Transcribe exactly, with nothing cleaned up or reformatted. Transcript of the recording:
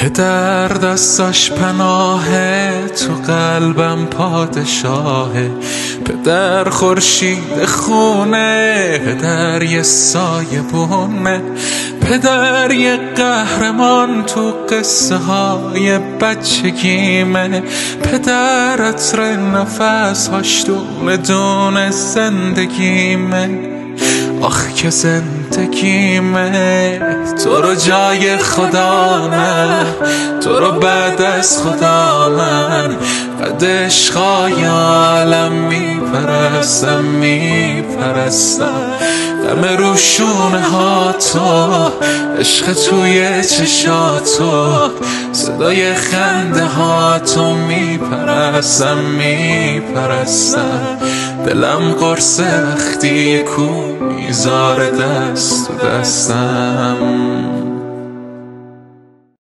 پدر دستاش پناهه، تو قلبم پادشاهه. پدر خورشید خونه، پدر یه سایه بونه. پدر یه قهرمان تو قصه های بچگیمه. پدر عطر نفس هاش دونه دونه زندگیمه. آخ که زندگیمه. تو رو جای خدا نه، تو رو بعد از خدا من قد عشقای عالم میپرستم میپرستم. غم روشونه ها تو، عشق توی چشاتو، صدای خنده ها تو میپرستم میپرستم. دلم قرصه وقتی کو میذاره دست تو دستم.